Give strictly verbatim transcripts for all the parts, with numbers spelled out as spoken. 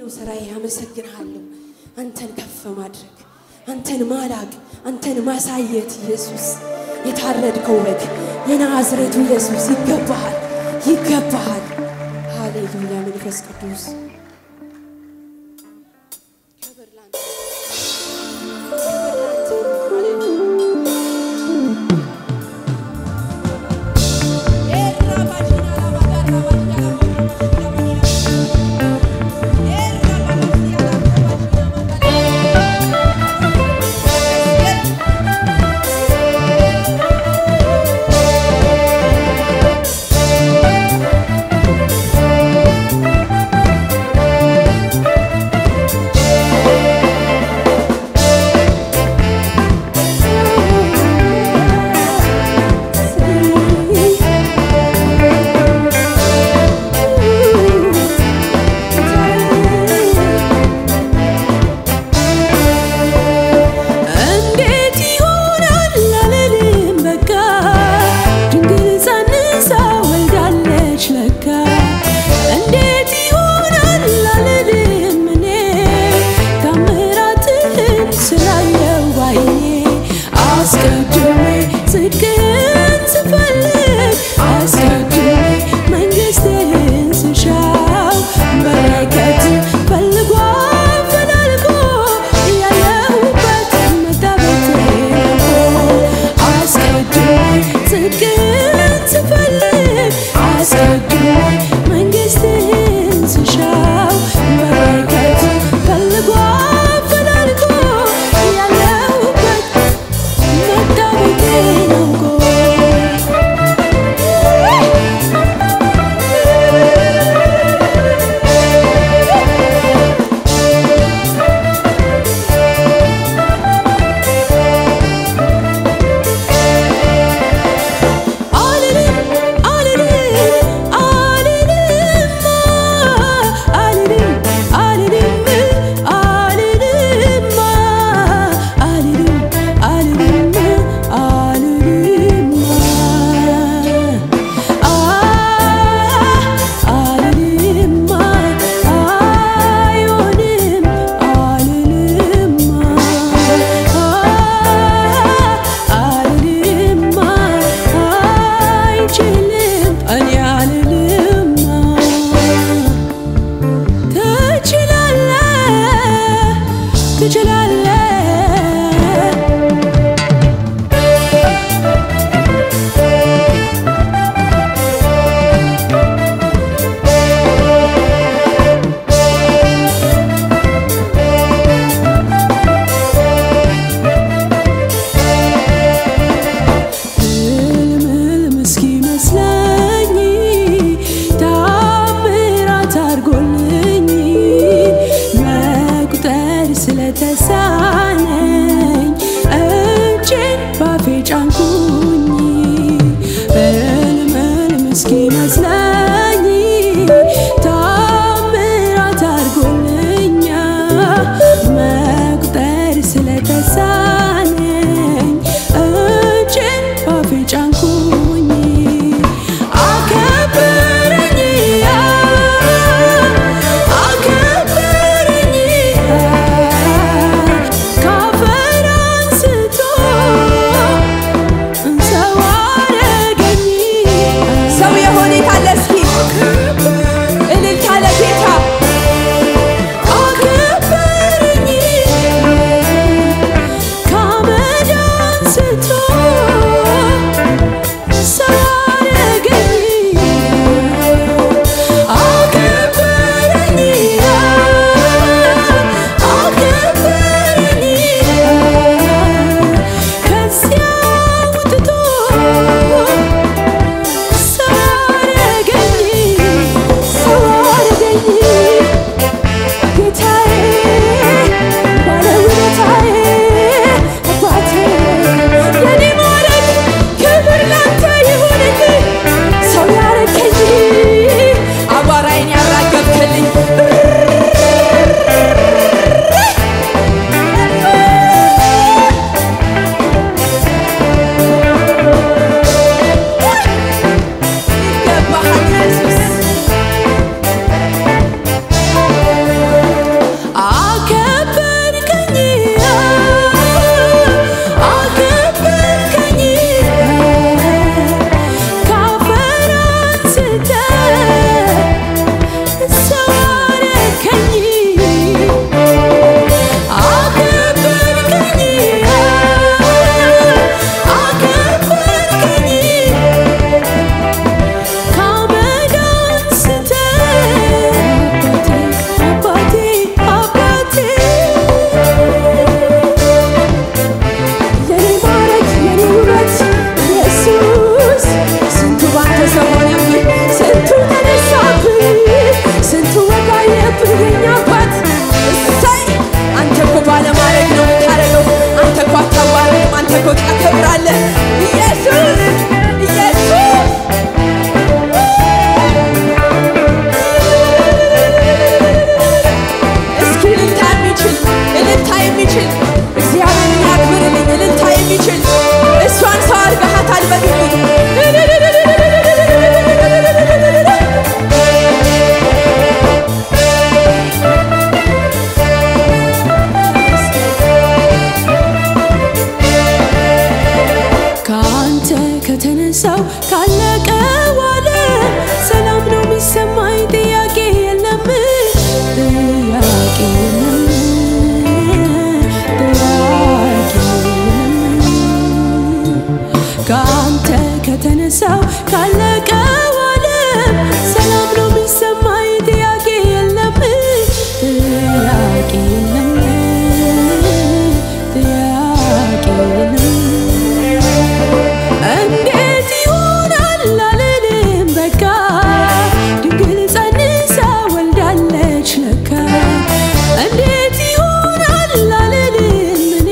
ስራዬ አመሰግናለሁ አንተን ከፍ ማድረግ አንተን ማላቅ አንተን ማሳየት ኢየሱስ የታረድከው በግ የናዝሬቱ ኢየሱስ ይገባሃል ይገባሃል ሃሌሉያ መንፈስ ቅዱስ ተነሳው ካለቀው ዓለም ሰላም ነው የሚሰማኝ ጥያቄ የለም ጥያቄ የለም ጥያቄ የለም እንዴት ይሆናል አልልም በቃ ድንግል ጸንሳ ወልዳለች ለካ እንዴት ይሆናል አልልም እኔ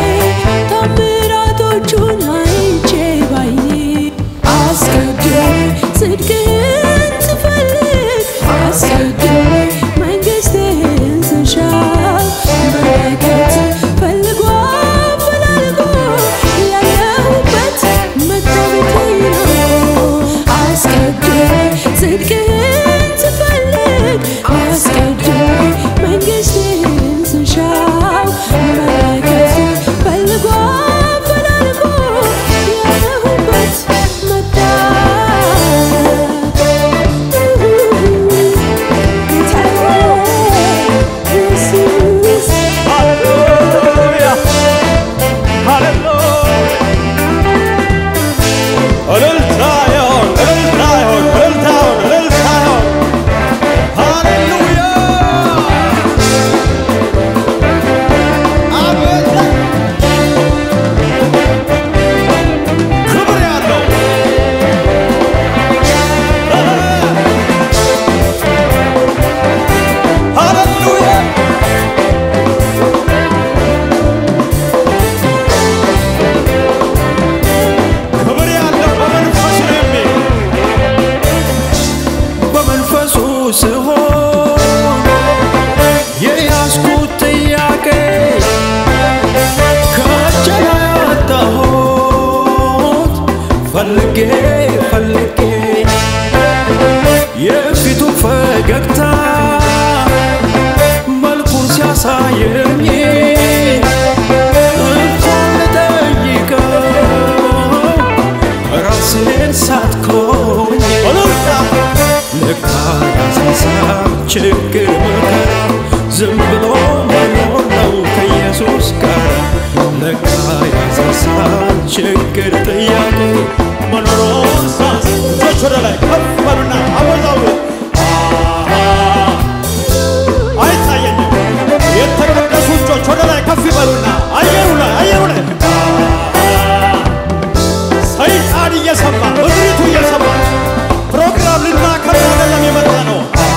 ታምራቶቹን አይቼ ባይኔ አስቀድሜ ጽድቅህን ስፈልግ አስቀድሜ መንግሥትህን ስሻው በረከት ፈልጎ አፈላልጎ ያለሁበት መታበቴ ነው አስቀድሜ ጽድቅህን ስፈልግ አስቀድሜ መንግሥትህን ስሻው በረከት ፈልጎ አፈላልጎ ያለሁበት መጣ ኢየሱስ Hallelujah. Hallelujah. Hallelujah. Hallelujah. Hallelujah. Hallelujah. Amen. ክብር ያለው ሃሌሉያ ክብር ያለው በመንፈስ ነው የሚል በመንፈሱ ሲሆን የያዝኩት ጥያቄ ከእጄ ላይ አጣሁት ፈልጌ ፈልጌ የፊቱ ፈገግታ መልኩን ሲያሳየኝ እንኳን ልጠይቀው ራሴን ሳትኮኝ ለካ ያሳሳብ ችግር መከራ ዝም ብሎ መኖር ነው ከኢየሱስ ጋር ለካ ያሳሳብ ችግር ጥያቄ መኖሩን ሳስ እጆች ወደ ላይ ከፍ በሉና አወዛው አይታየኝም የተቀደሱ እጆች ወደ ላይ ከፍ ይበሉና አየሩ ላይ አየሩ ላይ ሰይጣን እየሰማ ምድሪቱ እየሰማች ፕሮግራም ልናከብር አይደለም የመጣ ነው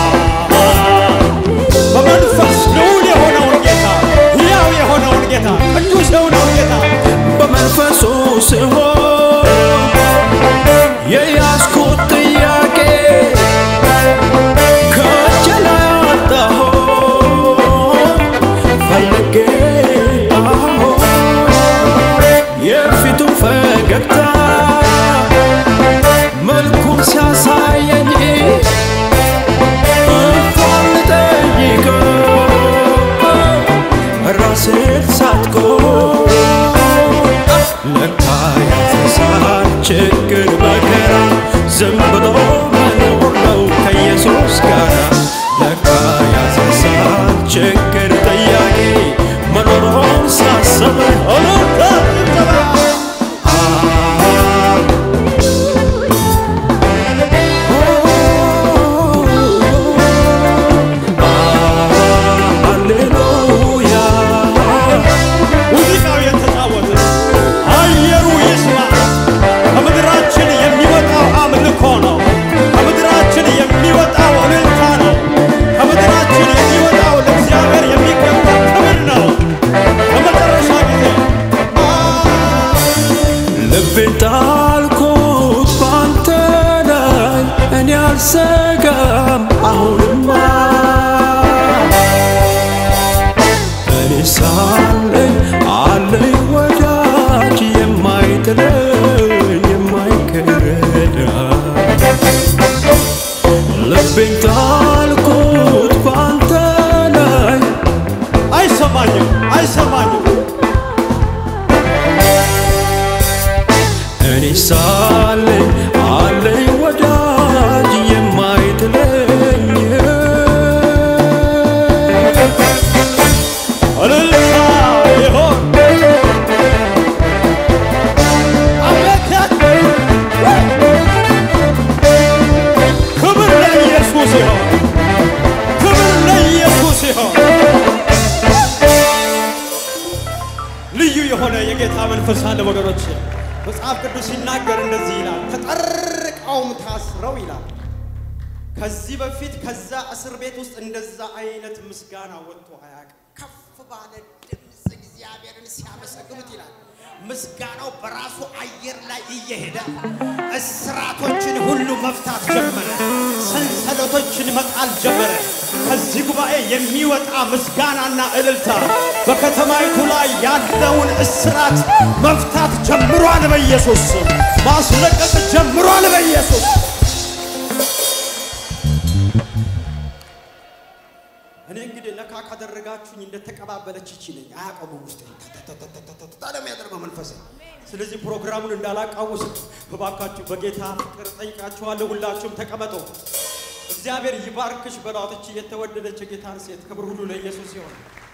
በመንፈስ ልዑል የሆነውን ጌታ ሕያው የሆነውን ጌታ ቅዱስ የሆነውን ጌታ በመንፈሱ ሲሆን የያዝኩት ጥያቄ ከእጄ ላይ አጣሁት ፈልጌ አሁን የፊቱ ፈገግታ መልኩን ሲያሳየኝ እንኳን ልጠይቀው ራሴን ሳትኮኝ ለካ ያሳሳብ ችግር መከራ ዝም ብሎ መኖር ነው ከኢየሱስ ጋር ለካ ያሳሳብ ችግር ጥያቄ መኖሩን ሳስብ ሙዚቃው የተጫወተ አየሩ ይስማ ከምድራችን የሚወጣው አምልኮ ነው ከምድራችን የሚወጣው እልልታ ነው ከምድራችን የሚወጣው ለእግዚአብሔር የሚገባ ክብር ነው በመጨረሻ ጊዜ ልቤን ጣልኩት ባንተ ላይ እኔ አልሰጋም አሁንማ እኔ ሳለኝ አለኝ ወዳጅ የማይጥለኝ የማይከዳ ልቤን ጣልኩት ባንተ ላይ አይሰማኝም አይሰማኝም እኔ ሳለኝ አለኝ ወዳጅ የማይጥለኝ አሜን ልዩ የሆነ የጌታ መንፈስ አለ ወገኖች መጽሐፍ ቅዱስ ሲናገር እንደዚህ ይላል ተጠርቀውም ታስረው ይላል ከዚህ በፊት ከዛ እስር ቤት ውስጥ እንደዛ አይነት ምስጋና ወጥቶ አያውቅም ከፍ ባለ ድምጽ እግዚአብሔርን ሲያመሰግኑት ይላል ምስጋናው በራሱ አየር ላይ እየሄደ እስራቶችን ሁሉ መፍታት ጀመረ ሰንሰለቶችን መጣል ጀመረ ከዚህ ጉባኤ የሚወጣ ምስጋናና እልልታ በከተማይቱ ላይ ያለውን እስራት መፍታት ጀምሯል በኢየሱስ ማስለቀቅ ጀምሯል በኢየሱስ እኔ እንግዲህ ነካ ካደረጋችሁኝ እንደተቀባበለች ይችላል አያቀሙ ውስጥ ታለም ያደርገው መንፈስ ስለዚህ ፕሮግራሙን እንዳላቃውስ በባካችሁ በጌታ ፍቅር ጠይቃችኋለሁ ሁላችሁም ተቀመጡ እግዚአብሔር ይባርክሽ በላውጥች የተወደደች ጌታን ሴት ክብር ሁሉ ለኢየሱስ ይሁን